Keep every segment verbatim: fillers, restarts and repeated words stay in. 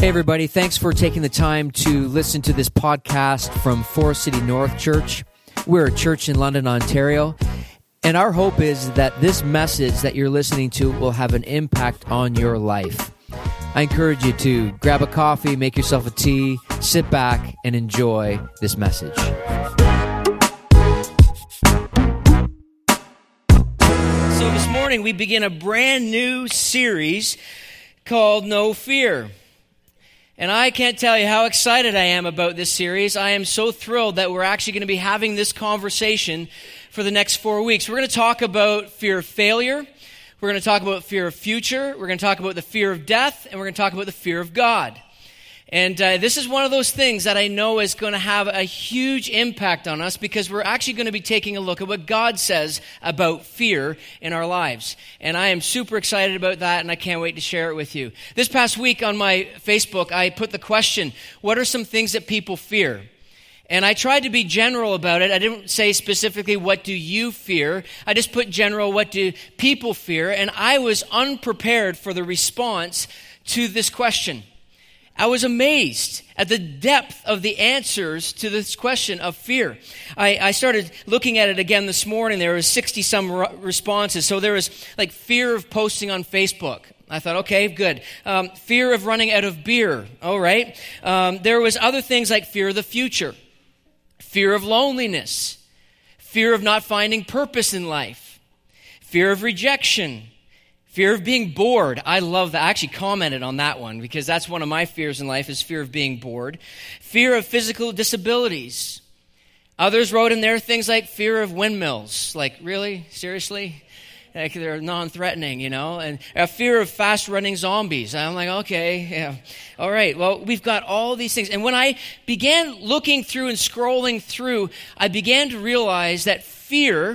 Hey everybody, thanks for taking the time to listen to this podcast from Forest City North Church. We're a church in London, Ontario, and our hope is that this message that you're listening to will have an impact on your life. I encourage you to grab a coffee, make yourself a tea, sit back, and enjoy this message. So this morning we begin a brand new series called No Fear. And I can't tell you how excited I am about this series. I am so thrilled that we're actually going to be having this conversation for the next four weeks. We're going to talk about fear of failure. We're going to talk about fear of future. We're going to talk about the fear of death. And we're going to talk about the fear of God. And uh, this is one of those things that I know is going to have a huge impact on us because we're actually going to be taking a look at what God says about fear in our lives. And I am super excited about that, and I can't wait to share it with you. This past week on my Facebook, I put the question, what are some things that people fear? And I tried to be general about it. I didn't say specifically, what do you fear? I just put general, what do people fear? And I was unprepared for the response to this question. I was amazed at the depth of the answers to this question of fear. I, I started looking at it again this morning. There was sixty-some re- responses. So there was like fear of posting on Facebook. I thought, okay, good. Um, fear of running out of beer. All right. Um, there was other things like fear of the future, fear of loneliness, fear of not finding purpose in life, fear of rejection, fear of being bored. I love that. I actually commented on that one because that's one of my fears in life is fear of being bored. Fear of physical disabilities. Others wrote in there things like fear of windmills. Like, really? Seriously? Like they're non-threatening, you know? And a fear of fast-running zombies. I'm like, okay, yeah. All right, well, we've got all these things. And when I began looking through and scrolling through, I began to realize that fear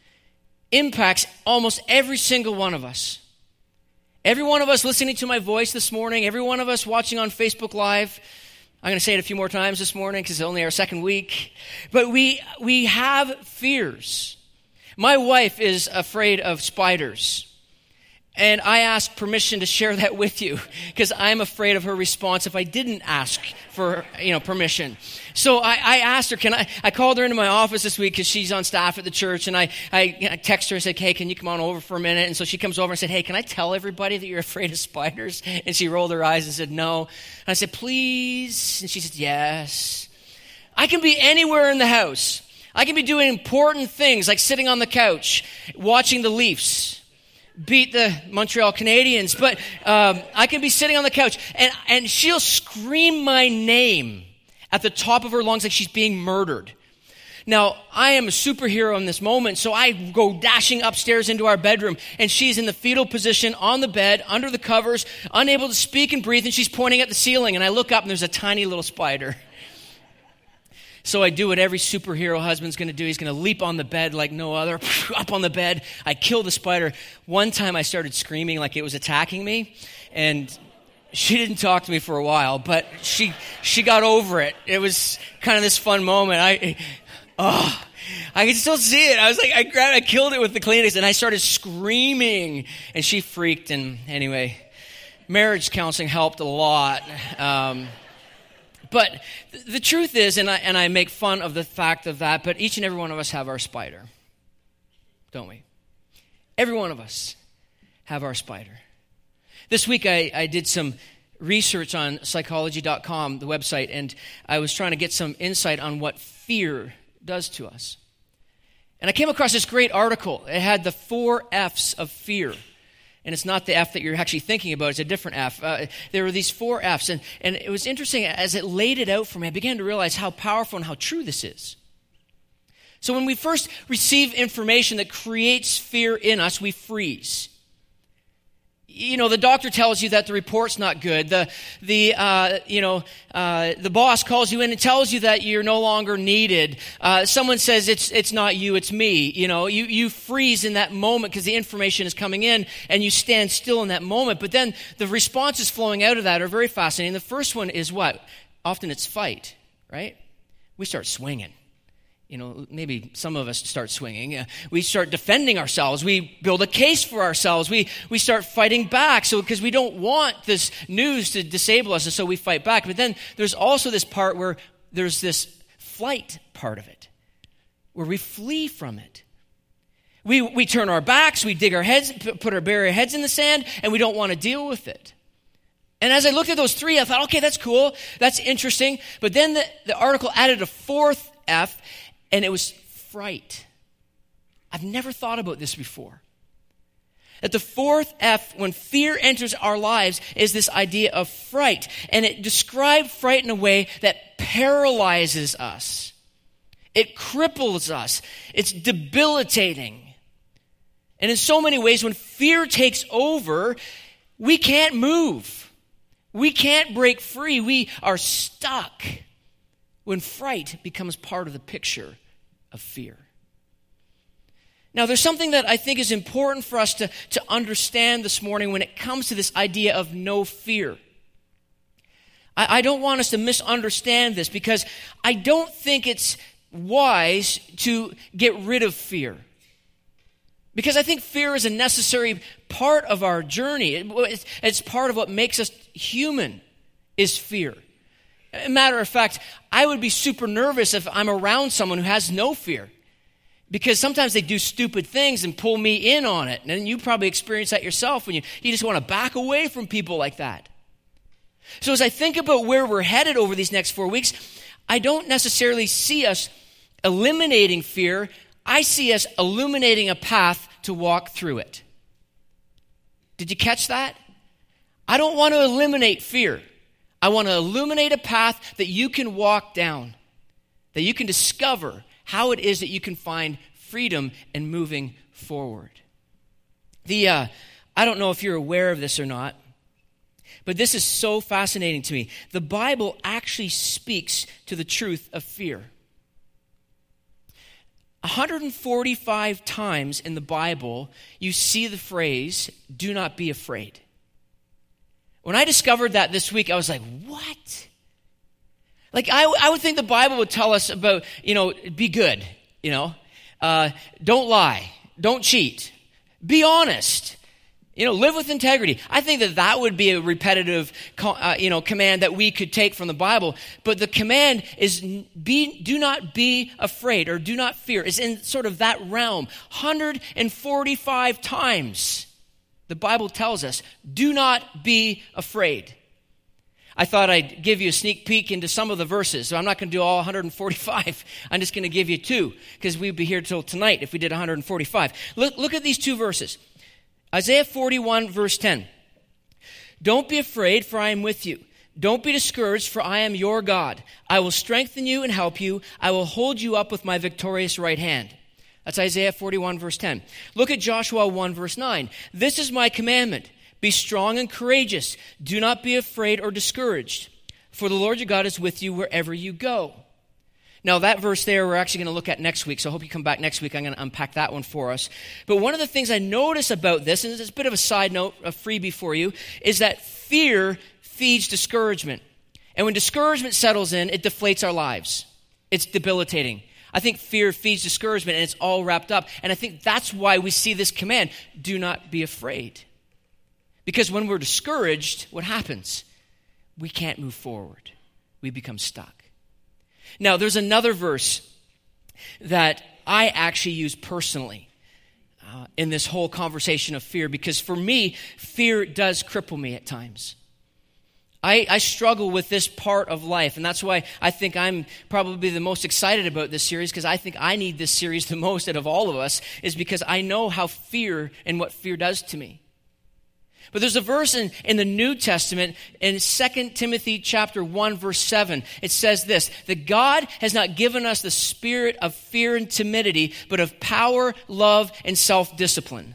impacts almost every single one of us. Every one of us listening to my voice this morning, every one of us watching on Facebook Live. I'm going to say it a few more times this morning because it's only our second week. But we we have fears. My wife is afraid of spiders. And I asked permission to share that with you because I'm afraid of her response if I didn't ask for, you know, permission. So I, I asked her, can I, I called her into my office this week because she's on staff at the church, and I, I, I texted her and said, hey, can you come on over for a minute? And so she comes over and said, hey, can I tell everybody that you're afraid of spiders? And she rolled her eyes and said, no. And I said, please? And she said, yes. I can be anywhere in the house. I can be doing important things like sitting on the couch, watching the Leafs beat the Montreal Canadiens, but um, I can be sitting on the couch and, and she'll scream my name at the top of her lungs like she's being murdered. Now, I am a superhero in this moment, so I go dashing upstairs into our bedroom, and she's in the fetal position on the bed, under the covers, unable to speak and breathe, and she's pointing at the ceiling, and I look up and there's a tiny little spider. So I do what every superhero husband's going to do. He's going to leap on the bed like no other, up on the bed. I kill the spider. One time I started screaming like it was attacking me, and she didn't talk to me for a while, but she she got over it. It was kind of this fun moment. I oh, I can still see it. I was like, I grabbed, I killed it with the Kleenex, and I started screaming, and she freaked. And anyway, marriage counseling helped a lot. Um, But the truth is, and I, and I make fun of the fact of that, but each and every one of us have our spider, don't we? Every one of us have our spider. This week I, I did some research on psychology dot com, the website, and I was trying to get some insight on what fear does to us. And I came across this great article. It had the four F's of fear. And it's not the F that you're actually thinking about. It's a different F. Uh, there were these four F's. And, and it was interesting. As it laid it out for me, I began to realize how powerful and how true this is. So when we first receive information that creates fear in us, we freeze. You know, the doctor tells you that the report's not good. The, the uh, you know, uh, the boss calls you in and tells you that you're no longer needed. Uh, someone says it's it's not you, it's me. You know, you, you freeze in that moment because the information is coming in and you stand still in that moment. But then the responses flowing out of that are very fascinating. The first one is what? Often it's fight, right? We start swinging. You know, maybe some of us start swinging. Uh, we start defending ourselves. We build a case for ourselves. We we start fighting back. So because we don't want this news to disable us, and so we fight back. But then there's also this part where there's this flight part of it, where we flee from it. We we turn our backs. We dig our heads, put our bury our heads in the sand, and we don't want to deal with it. And as I looked at those three, I thought, okay, that's cool. That's interesting. But then the, the article added a fourth F, and it was fright. I've never thought about this before. That the fourth F, when fear enters our lives, is this idea of fright. And it described fright in a way that paralyzes us. It cripples us. It's debilitating. And in so many ways, when fear takes over, we can't move. We can't break free. We are stuck when fright becomes part of the picture of fear. Now, there's something that I think is important for us to, to understand this morning when it comes to this idea of no fear. I, I don't want us to misunderstand this, because I don't think it's wise to get rid of fear. Because I think fear is a necessary part of our journey. It, it's, it's part of what makes us human, is fear. As a matter of fact, I would be super nervous if I'm around someone who has no fear. Because sometimes they do stupid things and pull me in on it. And you probably experience that yourself when you, you just want to back away from people like that. So as I think about where we're headed over these next four weeks, I don't necessarily see us eliminating fear. I see us illuminating a path to walk through it. Did you catch that? I don't want to eliminate fear. I want to illuminate a path that you can walk down, that you can discover how it is that you can find freedom in moving forward. The uh, I don't know if you're aware of this or not, but this is so fascinating to me. The Bible actually speaks to the truth of fear. one hundred forty-five times in the Bible, you see the phrase, "Do not be afraid." When I discovered that this week, I was like, what? Like, I, I would think the Bible would tell us about, you know, be good, you know. Uh, don't lie. Don't cheat. Be honest. You know, live with integrity. I think that that would be a repetitive, uh, you know, command that we could take from the Bible. But the command is be, do not be afraid, or do not fear. It's in sort of that realm. one hundred forty-five times the Bible tells us, do not be afraid. I thought I'd give you a sneak peek into some of the verses. So I'm not going to do all one hundred forty-five. I'm just going to give you two, because we'd be here till tonight if we did one hundred forty-five. Look, look at these two verses. Isaiah forty-one, verse ten. Don't be afraid, for I am with you. Don't be discouraged, for I am your God. I will strengthen you and help you. I will hold you up with my victorious right hand. That's Isaiah forty-one, verse ten. Look at Joshua one, verse nine. This is my commandment. Be strong and courageous. Do not be afraid or discouraged, for the Lord your God is with you wherever you go. Now, that verse there we're actually going to look at next week, so I hope you come back next week. I'm going to unpack that one for us. But one of the things I notice about this, and it's a bit of a side note, a freebie for you, is that fear feeds discouragement. And when discouragement settles in, it deflates our lives. It's debilitating. I think fear feeds discouragement, and it's all wrapped up. And I think that's why we see this command, do not be afraid. Because when we're discouraged, what happens? We can't move forward. We become stuck. Now, there's another verse that I actually use personally uh, in this whole conversation of fear, because for me, fear does cripple me at times. I, I struggle with this part of life, and that's why I think I'm probably the most excited about this series, because I think I need this series the most out of all of us, is because I know how fear and what fear does to me. But there's a verse in, in the New Testament, in Second Timothy chapter one, verse seven. It says this, that God has not given us the spirit of fear and timidity, but of power, love, and self-discipline.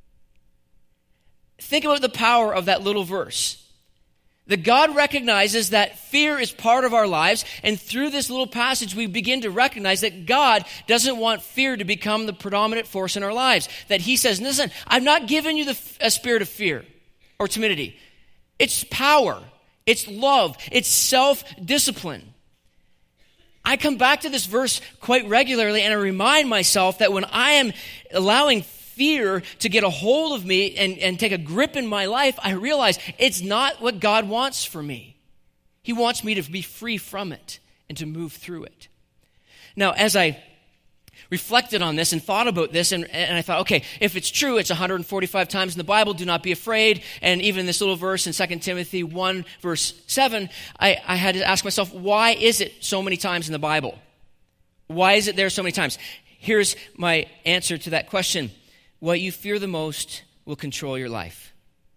Think about the power of that little verse. That God recognizes that fear is part of our lives, and through this little passage, we begin to recognize that God doesn't want fear to become the predominant force in our lives. That he says, listen, I've not given you the, a spirit of fear or timidity. It's power. It's love. It's self-discipline. I come back to this verse quite regularly, and I remind myself that when I am allowing fear to get a hold of me and, and take a grip in my life, I realize it's not what God wants for me. He wants me to be free from it and to move through it. Now, as I reflected on this and thought about this, and, and I thought, okay, if it's true, it's one hundred forty-five times in the Bible, do not be afraid, and even this little verse in Second Timothy one, verse seven, I, I had to ask myself, why is it so many times in the Bible? Why is it there so many times? Here's my answer to that question. What you fear the most will control your life.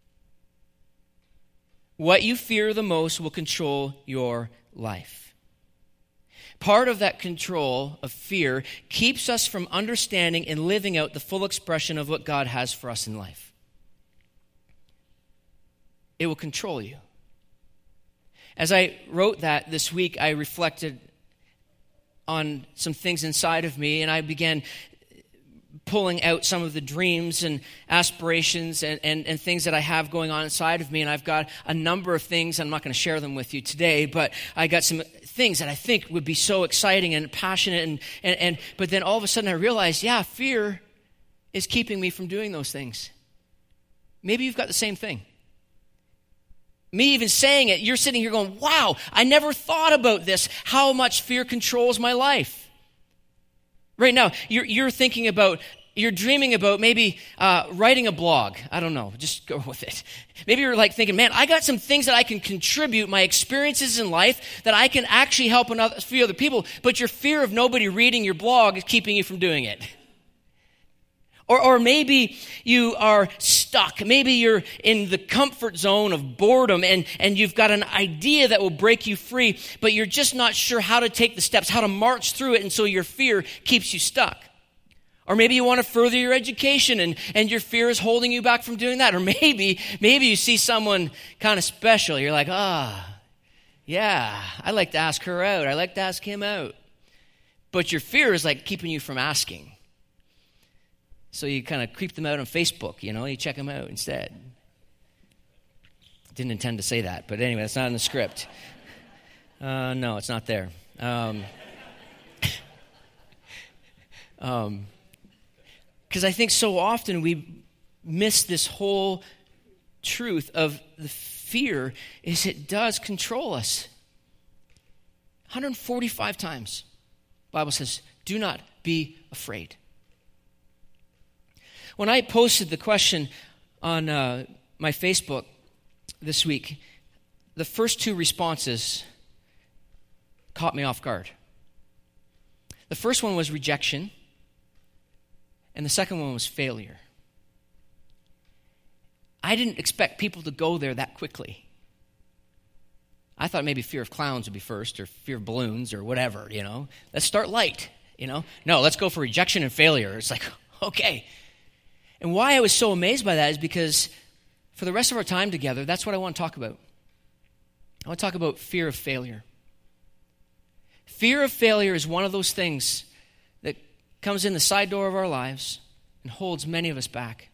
What you fear the most will control your life. Part of that control of fear keeps us from understanding and living out the full expression of what God has for us in life. It will control you. As I wrote that this week, I reflected on some things inside of me, and I began pulling out some of the dreams and aspirations and, and, and things that I have going on inside of me. And I've got a number of things. I'm not going to share them with you today, but I got some things that I think would be so exciting and passionate. And, and, and but then all of a sudden I realized, yeah, fear is keeping me from doing those things. Maybe you've got the same thing. Me even saying it, you're sitting here going, wow, I never thought about this, how much fear controls my life. Right now, you're, you're thinking about, you're dreaming about maybe uh, writing a blog. I don't know, just go with it. Maybe you're like thinking, man, I got some things that I can contribute, my experiences in life, that I can actually help another, a few other people, but your fear of nobody reading your blog is keeping you from doing it. Or, or maybe you are stuck. Maybe you're in the comfort zone of boredom and, and you've got an idea that will break you free, but you're just not sure how to take the steps, how to march through it, and so your fear keeps you stuck. Or maybe you want to further your education and, and your fear is holding you back from doing that. Or maybe, maybe you see someone kind of special. You're like, ah, oh, yeah, I'd like to ask her out. I'd like to ask him out. But your fear is like keeping you from asking. So you kind of creep them out on Facebook, you know, you check them out instead. Didn't intend to say that, but anyway, that's not in the script. Uh, no, it's not there. Um, um, 'cause I think so often we miss this whole truth of the fear is it does control us. one hundred forty-five times, the Bible says, do not be afraid. When I posted the question on uh, my Facebook this week, the first two responses caught me off guard. The first one was rejection, and the second one was failure. I didn't expect people to go there that quickly. I thought maybe fear of clowns would be first, or fear of balloons, or whatever, you know. Let's start light, you know. No, let's go for rejection and failure. It's like, okay. And why I was so amazed by that is because for the rest of our time together, that's what I want to talk about. I want to talk about fear of failure. Fear of failure is one of those things that comes in the side door of our lives and holds many of us back.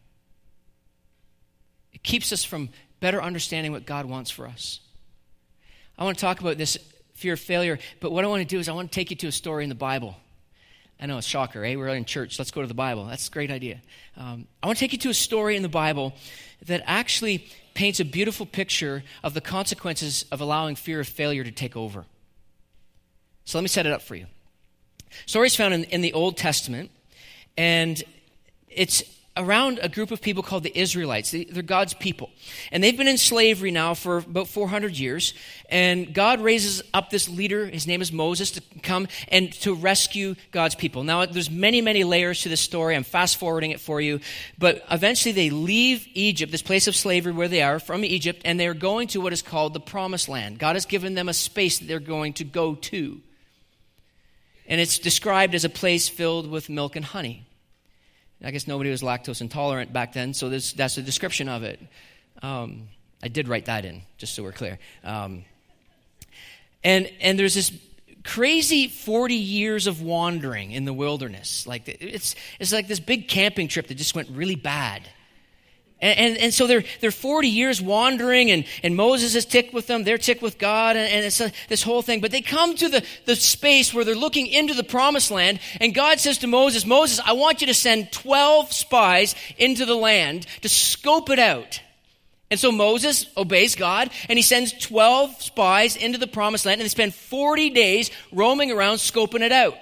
It keeps us from better understanding what God wants for us. I want to talk about this fear of failure, but what I want to do is I want to take you to a story in the Bible. I know, it's a shocker, eh? We're in church. Let's go to the Bible. That's a great idea. Um, I want to take you to a story in the Bible that actually paints a beautiful picture of the consequences of allowing fear of failure to take over. So let me set it up for you. Story is found in, in the Old Testament, and it's around a group of people called the Israelites. They're God's people. And they've been in slavery now for about four hundred years. And God raises up this leader, his name is Moses, to come and to rescue God's people. Now, there's many, many layers to this story. I'm fast forwarding it for you. But eventually they leave Egypt, this place of slavery where they are, from Egypt, and they're going to what is called the Promised Land. God has given them a space that they're going to go to. And it's described as a place filled with milk and honey. I guess nobody was lactose intolerant back then, so this, that's a description of it. Um, I did write that in, just so we're clear. Um, and and there's this crazy forty years of wandering in the wilderness. Like it's it's like this big camping trip that just went really bad. And, and, and so they're, they're forty years wandering, and, and Moses is ticked with them. They're ticked with God, and, and it's a, this whole thing. But they come to the, the space where they're looking into the promised land, and God says to Moses, Moses, I want you to send twelve spies into the land to scope it out. And so Moses obeys God, and he sends twelve spies into the promised land, and they spend forty days roaming around scoping it out.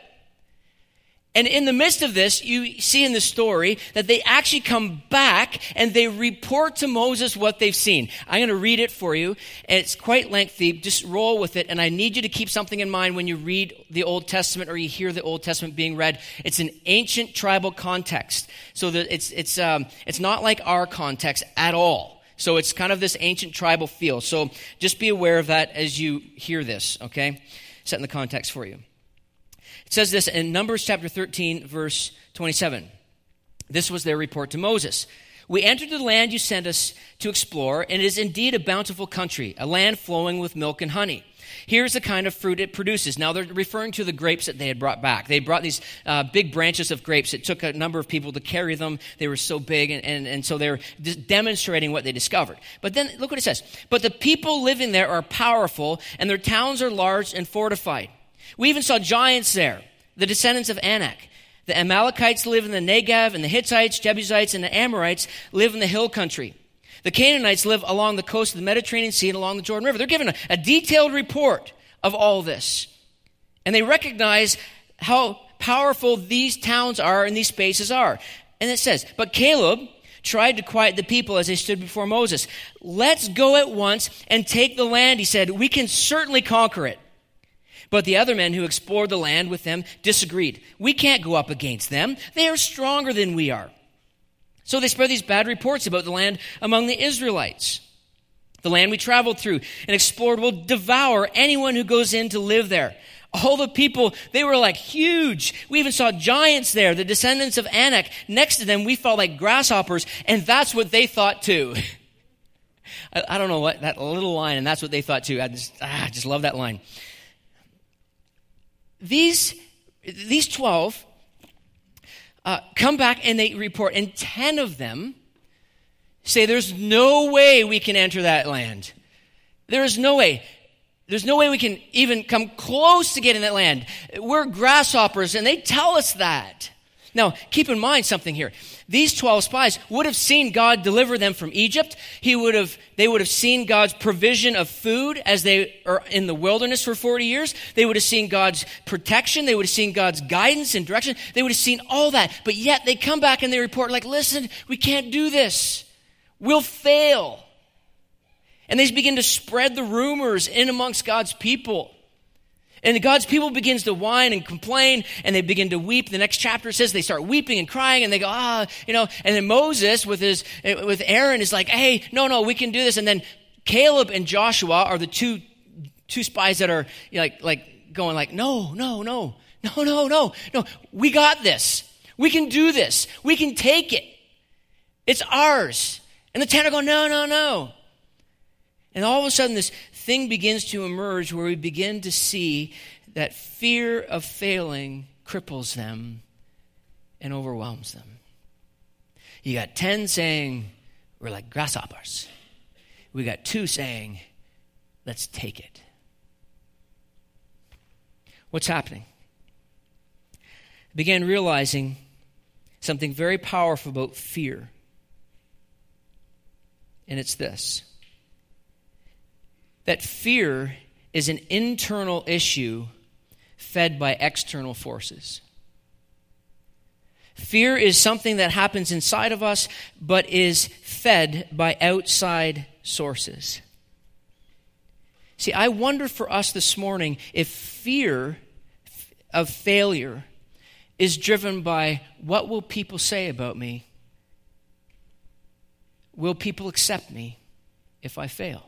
And in the midst of this, you see in the story that they actually come back and they report to Moses what they've seen. I'm going to read it for you, and it's quite lengthy. Just roll with it, and I need you to keep something in mind when you read the Old Testament or you hear the Old Testament being read. It's an ancient tribal context, so that it's it's um, it's not like our context at all. So it's kind of this ancient tribal feel. So just be aware of that as you hear this, okay? Setting the context for you. It says this in Numbers chapter thirteen, verse twenty-seven. This was their report to Moses. We entered the land you sent us to explore, and it is indeed a bountiful country, a land flowing with milk and honey. Here's the kind of fruit it produces. Now, they're referring to the grapes that they had brought back. They brought these uh, big branches of grapes. It took a number of people to carry them. They were so big, and, and, and so they're demonstrating what they discovered. But then, look what it says. But the people living there are powerful, and their towns are large and fortified. We even saw giants there, the descendants of Anak. The Amalekites live in the Negev, and the Hittites, Jebusites, and the Amorites live in the hill country. The Canaanites live along the coast of the Mediterranean Sea and along the Jordan River. They're given a, a detailed report of all this. And they recognize how powerful these towns are and these spaces are. And it says, but Caleb tried to quiet the people as they stood before Moses. Let's go at once and take the land, he said. We can certainly conquer it. But the other men who explored the land with them disagreed. We can't go up against them. They are stronger than we are. So they spread these bad reports about the land among the Israelites. The land we traveled through and explored will devour anyone who goes in to live there. All the people, they were like huge. We even saw giants there, the descendants of Anak. Next to them, we felt like grasshoppers, and that's what they thought too. I, I don't know what, that little line, and that's what they thought too. I just, ah, I just love that line. These, these twelve uh, come back and they report, and ten of them say there's no way we can enter that land. There is no way. There's no way we can even come close to getting that land. We're grasshoppers, and they tell us that. Now, keep in mind something here. These twelve spies would have seen God deliver them from Egypt. He would have, they would have seen God's provision of food as they are in the wilderness for forty years. They would have seen God's protection. They would have seen God's guidance and direction. They would have seen all that. But yet they come back and they report like, listen, we can't do this. We'll fail. And they begin to spread the rumors in amongst God's people. And God's people begins to whine and complain, and they begin to weep. The next chapter says they start weeping and crying, and they go, ah, you know. And then Moses with his with Aaron is like, hey, no, no, we can do this. And then Caleb and Joshua are the two two spies that are like like going like, no, no, no, no, no, no, no. We got this. We can do this. We can take it. It's ours. And the ten are going, no, no, no. And all of a sudden, this thing begins to emerge where we begin to see that fear of failing cripples them and overwhelms them. You got ten saying, we're like grasshoppers. We got two saying, let's take it. What's happening? I began realizing something very powerful about fear. And it's this. That fear is an internal issue fed by external forces. Fear is something that happens inside of us, but is fed by outside sources. See, I wonder for us this morning if fear of failure is driven by what will people say about me? Will people accept me if I fail?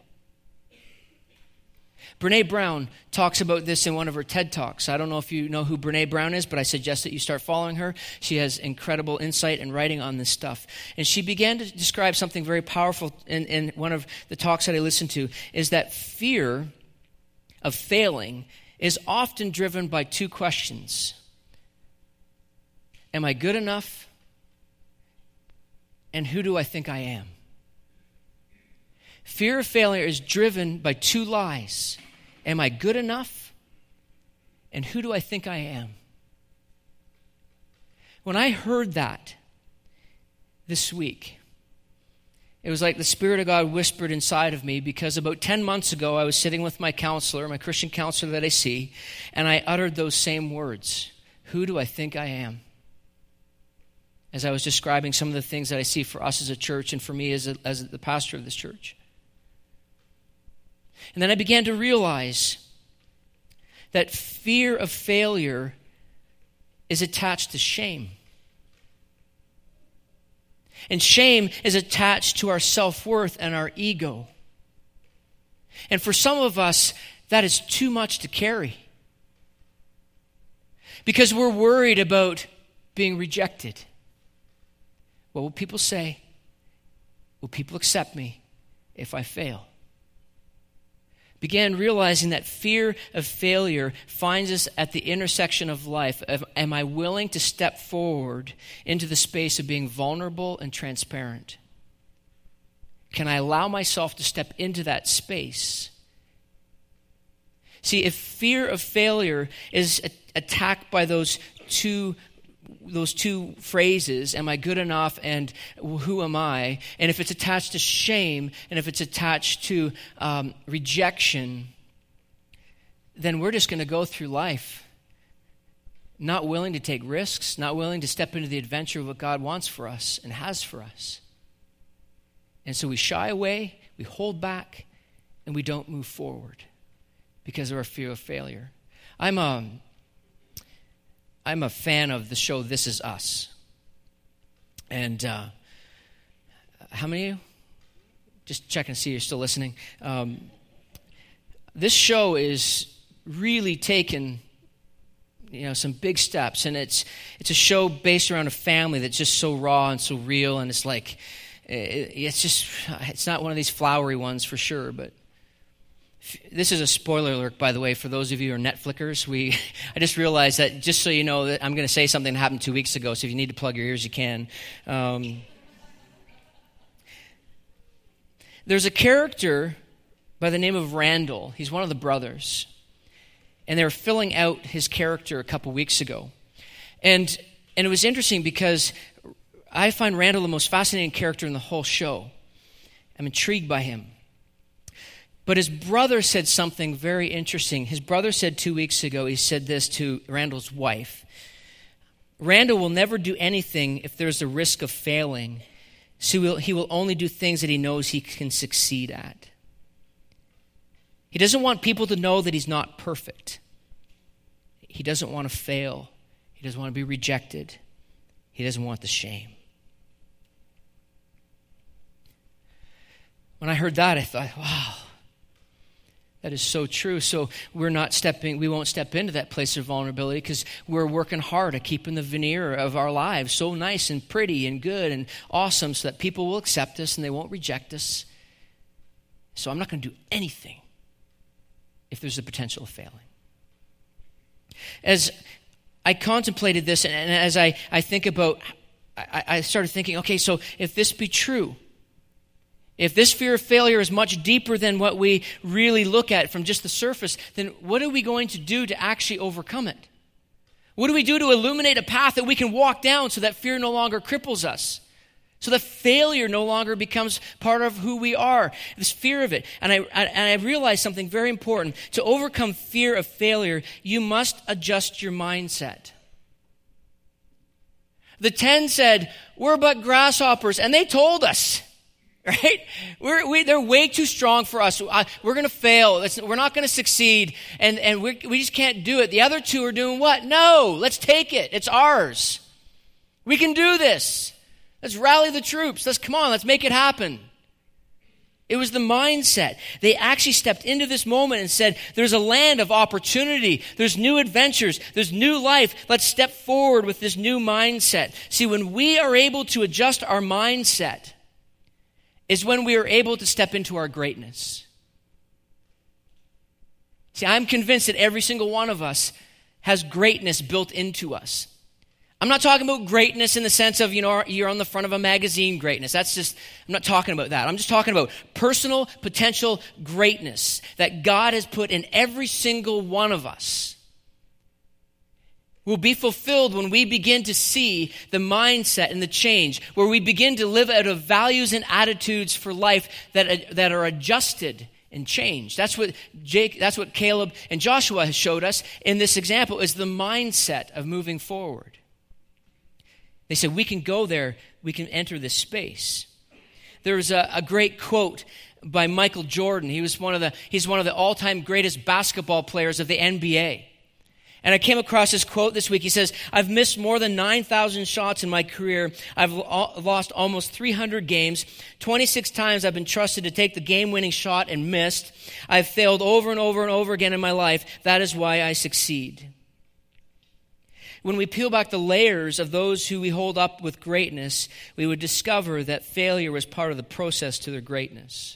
Brene Brown talks about this in one of her TED Talks. I don't know if you know who Brene Brown is, but I suggest that you start following her. She has incredible insight and writing on this stuff. And she began to describe something very powerful in, in one of the talks that I listened to, is that fear of failing is often driven by two questions. Am I good enough? And who do I think I am? Fear of failure is driven by two lies. Am I good enough? And who do I think I am? When I heard that this week, it was like the Spirit of God whispered inside of me, because about ten months ago, I was sitting with my counselor, my Christian counselor that I see, and I uttered those same words. Who do I think I am? As I was describing some of the things that I see for us as a church and for me as, a, as the pastor of this church. And then I began to realize that fear of failure is attached to shame. And shame is attached to our self-worth and our ego. And for some of us, that is too much to carry. Because we're worried about being rejected. What will people say? Will people accept me if I fail? Began realizing that fear of failure finds us at the intersection of life. Am I willing to step forward into the space of being vulnerable and transparent? Can I allow myself to step into that space? See, if fear of failure is attacked by those two those two phrases, am I good enough and who am I? And if it's attached to shame, and if it's attached to um, rejection, then we're just going to go through life not willing to take risks, not willing to step into the adventure of what God wants for us and has for us. And so we shy away, we hold back, and we don't move forward because of our fear of failure. I'm a... I'm a fan of the show This Is Us. And uh, how many of you? Just check and see you're still listening. Um, this show is really taken, you know, some big steps. And it's it's a show based around a family that's just so raw and so real. And it's like, it, it's just, it's not one of these flowery ones for sure, but this is a spoiler alert, by the way, for those of you who are Netflickers. We, I just realized that, just so you know, that I'm going to say something that happened two weeks ago, so if you need to plug your ears, you can. Um, there's a character by the name of Randall. He's one of the brothers. And they were filling out his character a couple weeks ago. And, and it was interesting because I find Randall the most fascinating character in the whole show. I'm intrigued by him. But his brother said something very interesting. His brother said two weeks ago, he said this to Randall's wife. Randall will never do anything if there's a risk of failing. So he will, he will only do things that he knows he can succeed at. He doesn't want people to know that he's not perfect. He doesn't want to fail. He doesn't want to be rejected. He doesn't want the shame. When I heard that, I thought, wow. That is so true. So we're not stepping, we won't step into that place of vulnerability because we're working hard at keeping the veneer of our lives so nice and pretty and good and awesome so that people will accept us and they won't reject us. So I'm not going to do anything if there's a potential of failing. As I contemplated this and as I, I think about, I, I started thinking, okay, so if this be true, if this fear of failure is much deeper than what we really look at from just the surface, then what are we going to do to actually overcome it? What do we do to illuminate a path that we can walk down so that fear no longer cripples us? So that failure no longer becomes part of who we are, this fear of it. And I, I, and I realized something very important. To overcome fear of failure, you must adjust your mindset. The ten said, we're but grasshoppers, and they told us. Right? We're, we, they're way too strong for us. Uh, we're going to fail. It's, we're not going to succeed. And, and we we just can't do it. The other two are doing what? No, let's take it. It's ours. We can do this. Let's rally the troops. Let's come on. Let's make it happen. It was the mindset. They actually stepped into this moment and said, there's a land of opportunity. There's new adventures. There's new life. Let's step forward with this new mindset. See, when we are able to adjust our mindset, is when we are able to step into our greatness. See, I'm convinced that every single one of us has greatness built into us. I'm not talking about greatness in the sense of, you know, you're on the front of a magazine greatness. That's just, I'm not talking about that. I'm just talking about personal potential greatness that God has put in every single one of us. Will be fulfilled when we begin to see the mindset and the change, where we begin to live out of values and attitudes for life that, that are adjusted and changed. That's what Jake, that's what Caleb and Joshua has showed us in this example, is the mindset of moving forward. They said, we can go there, we can enter this space. There's a, a great quote by Michael Jordan. He was one of the, he's one of the all-time greatest basketball players of the N B A. And I came across this quote this week. He says, I've missed more than nine thousand shots in my career. I've lost almost three hundred games. twenty-six times I've been trusted to take the game-winning shot and missed. I've failed over and over and over again in my life. That is why I succeed. When we peel back the layers of those who we hold up with greatness, we would discover that failure was part of the process to their greatness.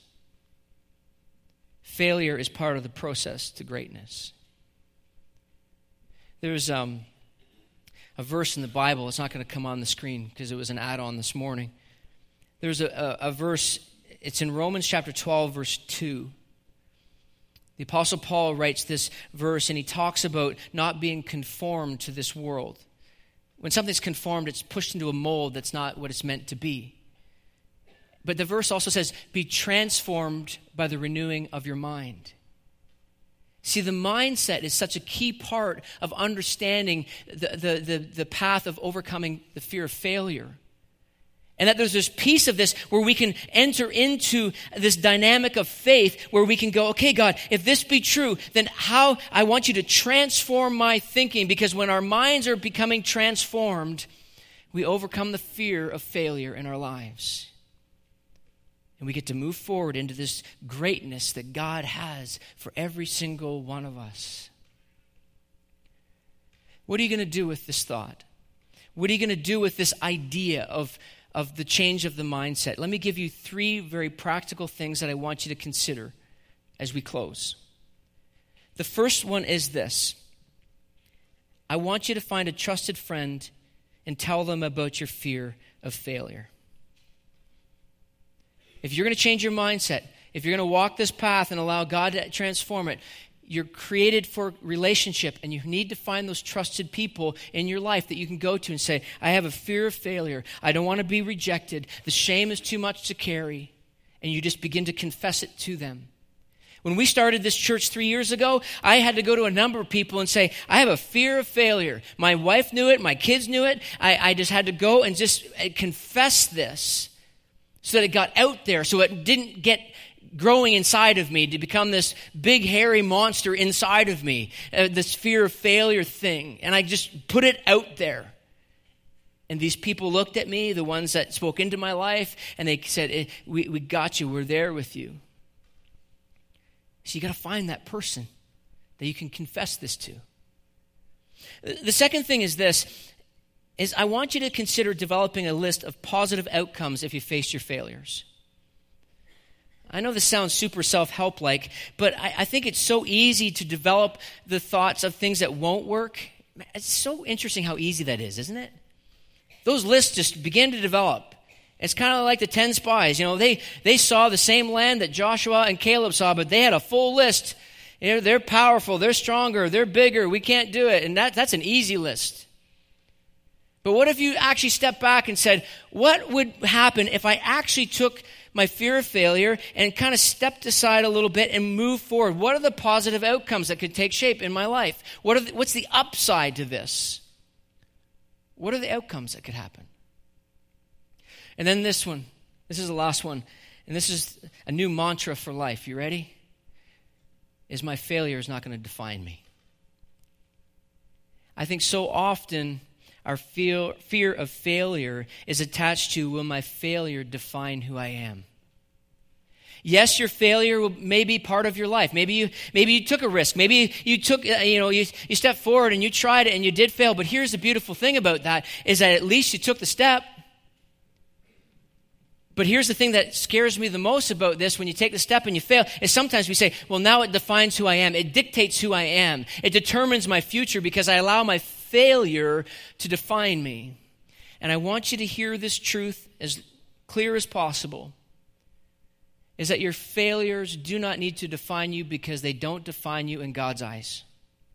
Failure is part of the process to greatness. There's um, a verse in the Bible. It's not going to come on the screen because it was an add-on this morning. There's a, a, a verse. It's in Romans chapter twelve, verse two. The Apostle Paul writes this verse, and he talks about not being conformed to this world. When something's conformed, it's pushed into a mold that's not what it's meant to be. But the verse also says, be transformed by the renewing of your mind. See, the mindset is such a key part of understanding the, the, the, the path of overcoming the fear of failure. And that there's this piece of this where we can enter into this dynamic of faith where we can go, okay, God, if this be true, then how I want you to transform my thinking, because when our minds are becoming transformed, we overcome the fear of failure in our lives. And we get to move forward into this greatness that God has for every single one of us. What are you going to do with this thought? What are you going to do with this idea of, of the change of the mindset? Let me give you three very practical things that I want you to consider as we close. The first one is this. I want you to find a trusted friend and tell them about your fear of failure. If you're going to change your mindset, if you're going to walk this path and allow God to transform it, you're created for relationship, and you need to find those trusted people in your life that you can go to and say, I have a fear of failure. I don't want to be rejected. The shame is too much to carry. And you just begin to confess it to them. When we started this church three years ago, I had to go to a number of people and say, I have a fear of failure. My wife knew it. My kids knew it. I, I just had to go and just confess this, so that it got out there, so it didn't get growing inside of me to become this big hairy monster inside of me, uh, this fear of failure thing. And I just put it out there. And these people looked at me, the ones that spoke into my life, and they said, we, we got you, we're there with you. So you got to find that person that you can confess this to. The second thing is this, is I want you to consider developing a list of positive outcomes if you face your failures. I know this sounds super self-help-like, but I, I think it's so easy to develop the thoughts of things that won't work. It's so interesting how easy that is, isn't it? Those lists just begin to develop. It's kind of like the ten spies. You know, they, they saw the same land that Joshua and Caleb saw, but they had a full list. You know, they're powerful, they're stronger, they're bigger, we can't do it. And that, that's an easy list. But what if you actually stepped back and said, what would happen if I actually took my fear of failure and kind of stepped aside a little bit and moved forward? What are the positive outcomes that could take shape in my life? What are the, what's the upside to this? What are the outcomes that could happen? And then this one. This is the last one. And this is a new mantra for life. You ready? Is my failure is not going to define me. I think so often our fear, fear of failure is attached to, will my failure define who I am? Yes, your failure will, may be part of your life. Maybe you, maybe you took a risk. Maybe you took, you know, you, you stepped forward and you tried it and you did fail. But here's the beautiful thing about that, is that at least you took the step. But here's the thing that scares me the most about this, when you take the step and you fail, is sometimes we say, well, now it defines who I am. It dictates who I am. It determines my future because I allow my failure to define me. And I want you to hear this truth as clear as possible, is that your failures do not need to define you because they don't define you in God's eyes.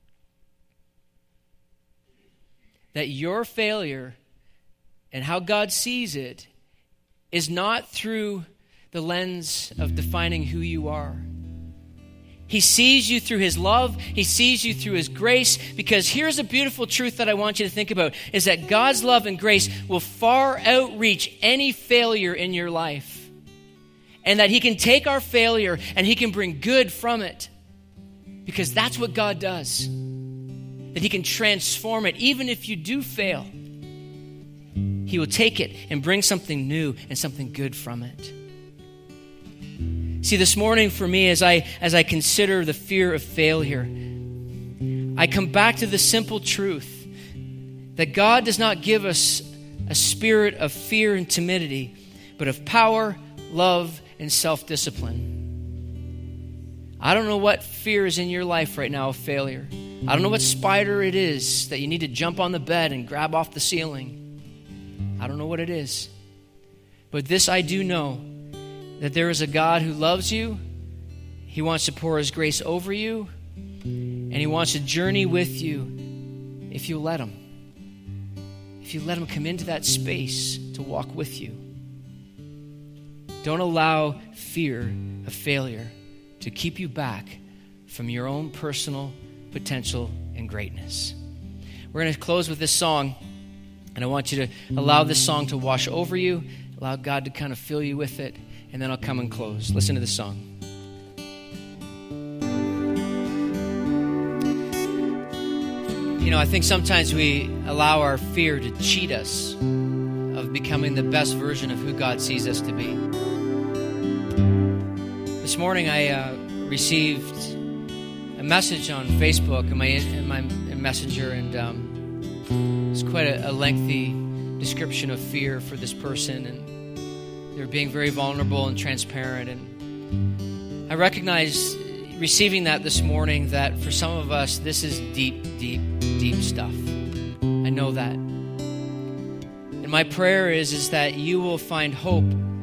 That your failure and how God sees it is not through the lens of defining who you are. He sees you through his love. He sees you through his grace. Because here's a beautiful truth that I want you to think about, is that God's love and grace will far outreach any failure in your life. And that he can take our failure and he can bring good from it. Because that's what God does. That he can transform it. Even if you do fail, he will take it and bring something new and something good from it. See, this morning for me, as I as I consider the fear of failure, I come back to the simple truth that God does not give us a spirit of fear and timidity, but of power, love, and self-discipline. I don't know what fear is in your life right now of failure. I don't know what spider it is that you need to jump on the bed and grab off the ceiling. I don't know what it is. But this I do know, that there is a God who loves you. He wants to pour his grace over you. And he wants to journey with you if you let him. If you let him come into that space to walk with you. Don't allow fear of failure to keep you back from your own personal potential and greatness. We're going to close with this song. And I want you to allow this song to wash over you. Allow God to kind of fill you with it. And then I'll come and close. Listen to this song. You know, I think sometimes we allow our fear to cheat us of becoming the best version of who God sees us to be. This morning I uh, received a message on Facebook in my, in my messenger, and um, it's quite a, a lengthy description of fear for this person, and they're being very vulnerable and transparent. And I recognize receiving that this morning that for some of us, this is deep, deep, deep stuff. I know that. And my prayer is, is that you will find hope,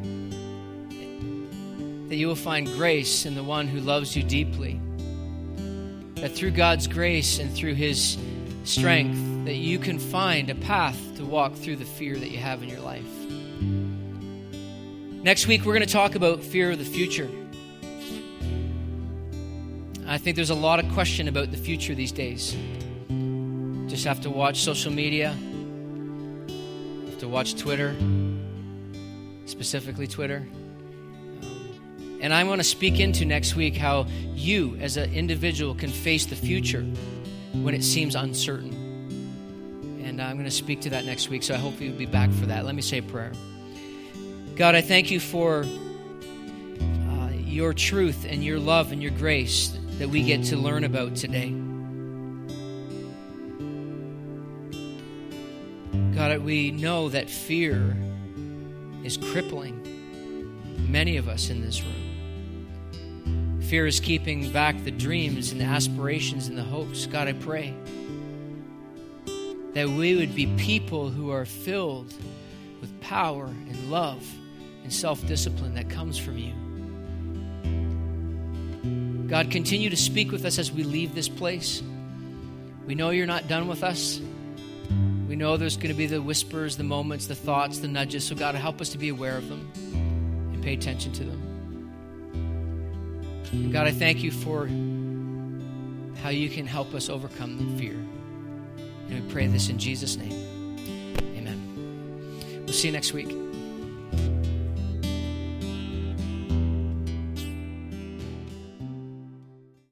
that you will find grace in the one who loves you deeply. That through God's grace and through his strength, that you can find a path to walk through the fear that you have in your life. Next week, we're going to talk about fear of the future. I think there's a lot of question about the future these days. Just have to watch social media. Have to watch Twitter, specifically Twitter. Um, and I want to speak into next week how you, as an individual, can face the future when it seems uncertain. And I'm going to speak to that next week, so I hope you'll be back for that. Let me say a prayer. God, I thank you for uh, your truth and your love and your grace that we get to learn about today. God, we know that fear is crippling many of us in this room. Fear is keeping back the dreams and the aspirations and the hopes. God, I pray that we would be people who are filled with power and love and self-discipline that comes from you. God, continue to speak with us as we leave this place. We know you're not done with us. We know there's going to be the whispers, the moments, the thoughts, the nudges. So God, help us to be aware of them and pay attention to them. And God, I thank you for how you can help us overcome the fear. And we pray this in Jesus' name. Amen. We'll see you next week.